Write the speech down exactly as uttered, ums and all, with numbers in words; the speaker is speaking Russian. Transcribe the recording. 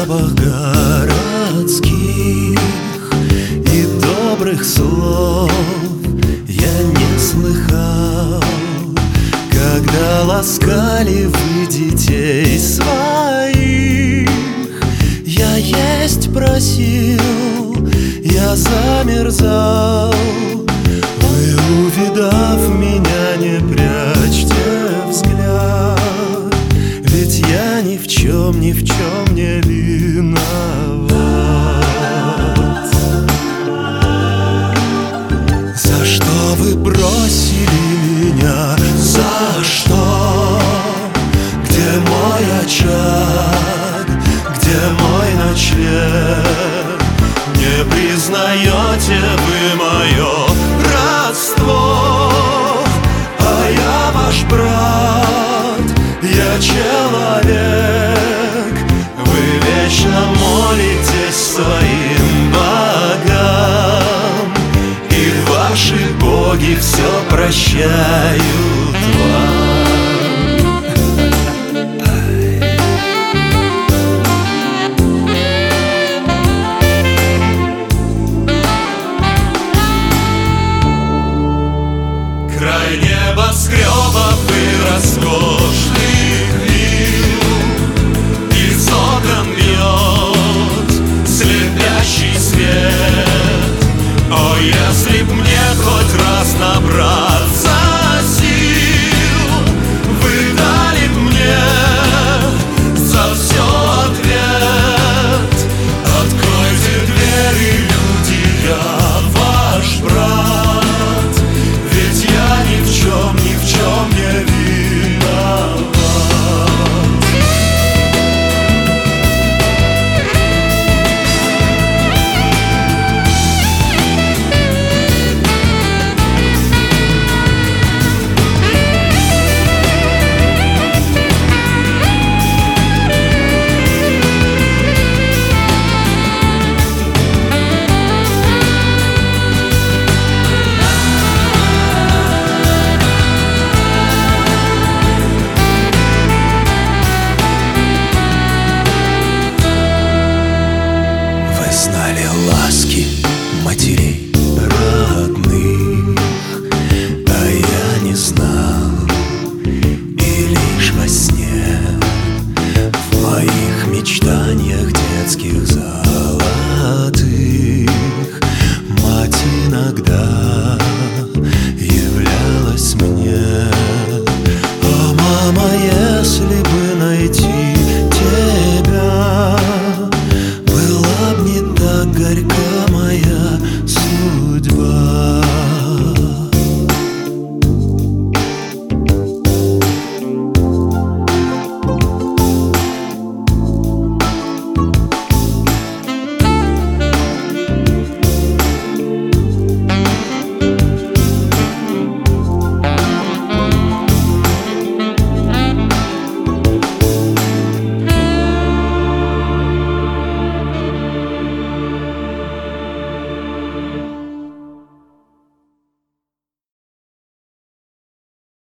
запах городских и добрых слов я не слыхал, когда ласкали вы детей своих. Я есть просил, я замерзал. Вы, увидав меня, не прячьте взгляд, ведь я ни в чем, ни в чем не виноват. За что вы бросили меня? За что? Где мой очаг? Где мой ночлег? Не признаете вы мое родство, а я ваш брат, я человек. Вы вечно молитесь своим богам, и ваши боги все прощают.